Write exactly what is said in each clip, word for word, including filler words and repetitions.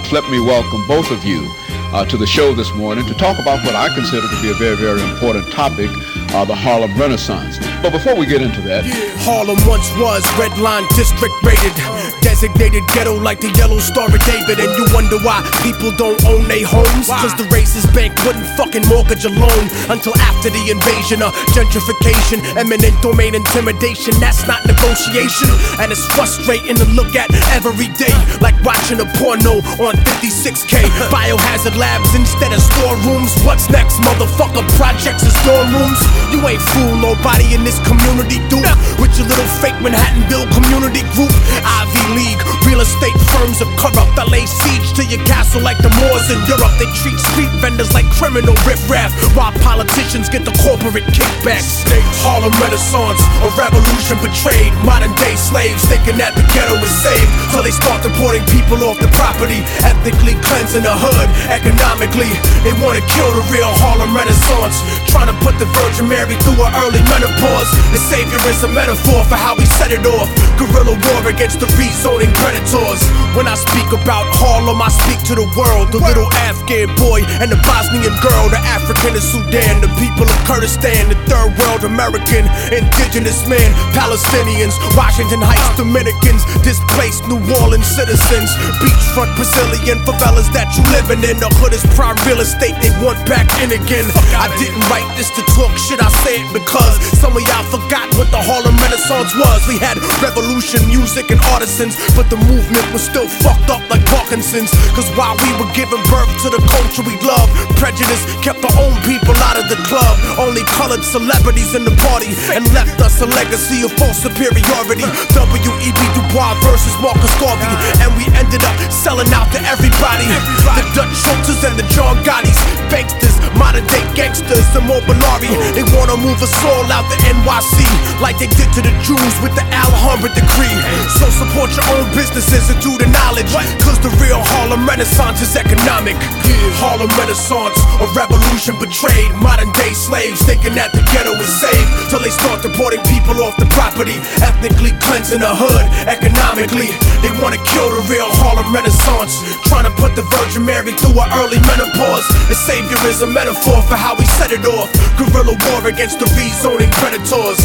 folks, let me welcome both of you uh, to the show this morning to talk about what I consider to be a very, very important topic, uh, the Harlem Renaissance. But before we get into that... Harlem once was red line district rated, designated ghetto like the Yellow Star of David. And you wonder why people don't own their homes? Cause the racist bank wouldn't fucking mortgage a loan until after the invasion of gentrification, eminent domain intimidation. That's not negotiation, and it's frustrating to look at every day, like watching a porno on fifty-six K. Biohazard labs instead of storerooms. What's next, motherfucker? Projects and dorm rooms. You ain't fool nobody in this community, dude. With your little fake Manhattanville community group. Ivy League, real estate firms are corrupt. I lay siege to your castle like the Moors in Europe. They treat street vendors like criminal riffraff, while politicians get the corporate kickbacks. Harlem Renaissance, a revolution betrayed. Modern day slaves thinking that the ghetto is saved, till they start deporting people off the property, ethnically cleansing the hood. Economically, they wanna kill the real Harlem Renaissance, trying to put the Virgin Mary through her early menopause. The savior is a metaphor for how we set it off. Guerrilla war against the rezoning predators. When I speak about Harlem, I speak to the world. The little Afghan boy and the Bosnian girl, the African of Sudan, the people of Kurdistan, the third world American, indigenous man, Palestinians, Washington Heights Dominicans, displaced New Orleans citizens, beachfront Brazilian favelas that you living in. The hood is prime real estate, they want back in again. I didn't write this to talk shit, I say it because some of y'all forgot what the Harlem Renaissance was. We had revolution, music, and artisans, but the movement was still fucked up like Parkinson's. Cause while we were giving birth to the culture we love, prejudice kept our own people out of the club. Only colored celebrities in the party, and left us a legacy of false superiority. W E B Du Bois versus Marcus Garvey, and we ended up selling out to everybody. The Dutch Schultzes and the John Gottis, banksters, modern day gangsters, the Mobilari. They wanna move us all out the N Y C, like they did to the Jews with the Alhambra decree. So support your own businesses and do the knowledge, cause the real Harlem Renaissance is economic. Harlem Renaissance, a revolution betrayed. Modern day slaves thinking that the ghetto is saved, till they start deporting people off the property, ethnically cleansing the hood. Economically, they wanna kill the real Harlem Renaissance, trying to put the Virgin Mary through her early menopause. The savior is a metaphor for how we set it off. Guerrilla war against the rezoning predators.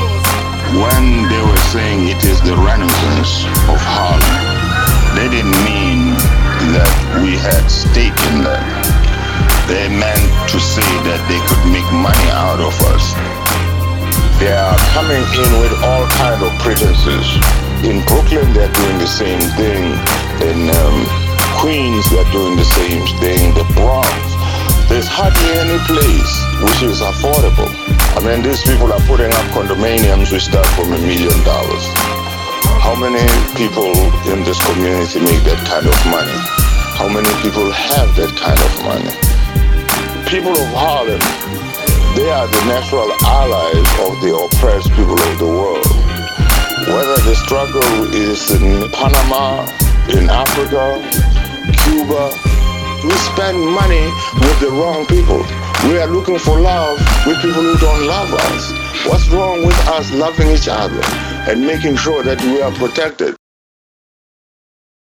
When they were saying it is the Renaissance of Harlem, they didn't mean that we had stake in that. They meant to say that they could make money out of us. They are coming in with all kinds of pretenses. In Brooklyn, they're doing the same thing. In um, Queens, they're doing the same thing. The Bronx. There's hardly any place which is affordable. I mean, these people are putting up condominiums which start from a million dollars. How many people in this community make that kind of money? How many people have that kind of money? People of Harlem, they are the natural allies of the oppressed people of the world. Whether the struggle is in Panama, in Africa, Cuba, we spend money with the wrong people. We are looking for love with people who don't love us. What's wrong with us loving each other and making sure that we are protected?